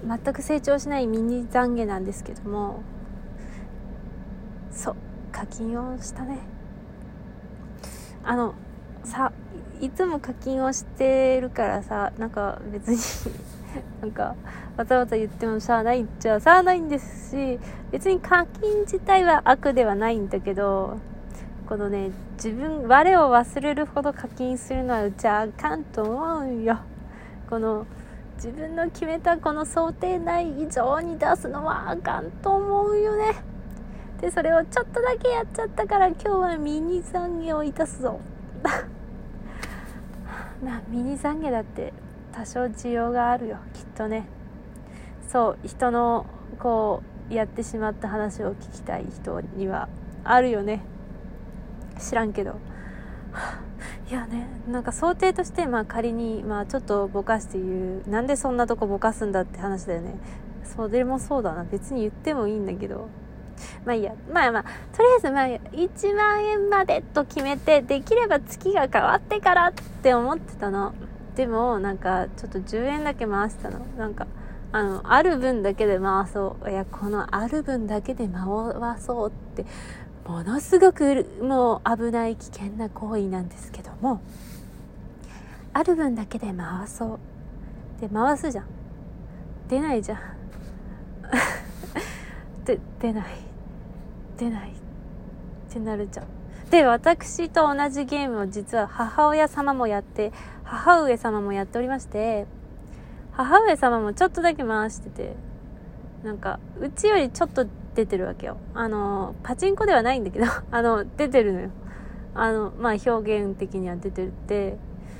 全く成長しないミニ懺悔なんですけども、そう課金をしたね。いつも課金をしてるからさ、なんか別になんかわざわざ言ってもしゃあないっちゃしゃあないんですし、別に課金自体は悪ではないんだけど、このね、我を忘れるほど課金するのはうちはあかんと思うよ。この自分の決めたこの想定内以上に出すのはあかんと思うよね。でそれをちょっとだけやっちゃったから、今日はミニ懺悔をいたすぞミニ懺悔だって多少需要があるよ、きっとね。そう、人のこうやってしまった話を聞きたい人にはあるよね。知らんけどいやね、なんか想定として、仮にちょっとぼかして言う、なんでそんなとこぼかすんだって話だよね。それもそうだな、別に言ってもいいんだけど、いいや、とりあえず1万円までと決めて、できれば月が変わってからって思ってたの。でもなんかちょっと10円だけ回したの。なんかある分だけで回そう。いや、このある分だけで回そうってものすごくもう危ない危険な行為なんですけども、ある分だけで回そうで回すじゃん。出ないじゃん出ないってなるじゃん。で、私と同じゲームを実は母上様もやっておりまして、母上様もちょっとだけ回してて、なんかうちよりちょっと出てるわけよ。パチンコではないんだけど出てるのよ。表現的には出てるって、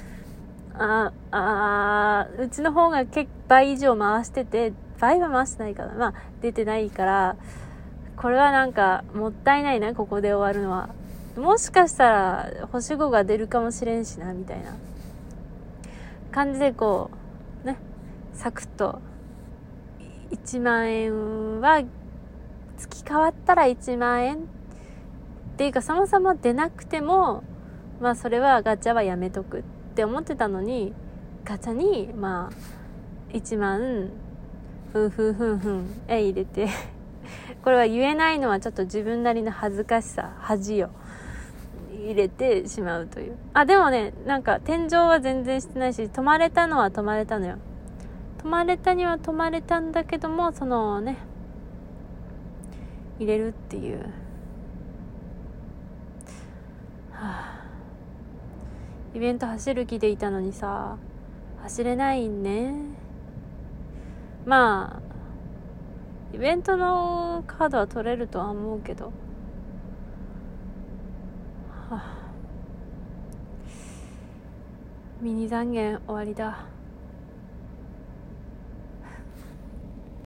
うちの方が倍以上回してて、倍は回してないから、出てないから、これはなんかもったいないな、ここで終わるのは。もしかしたら星5が出るかもしれんしな、みたいな感じでこうね、サクッと1万円は月変わったら1万円っていうか、そもそも出なくてもそれはガチャはやめとくって思ってたのに、ガチャに1万入れてこれは言えないのはちょっと自分なりの恥ずかしさ、恥を入れてしまうという。でもね、なんか天井は全然してないし、泊まれたのは泊まれたのよ。泊まれたには泊まれたんだけども、そのね、入れるっていう、イベント走る気でいたのにさ、走れないね。イベントのカードは取れるとは思うけど、ミニ懺悔終わりだ。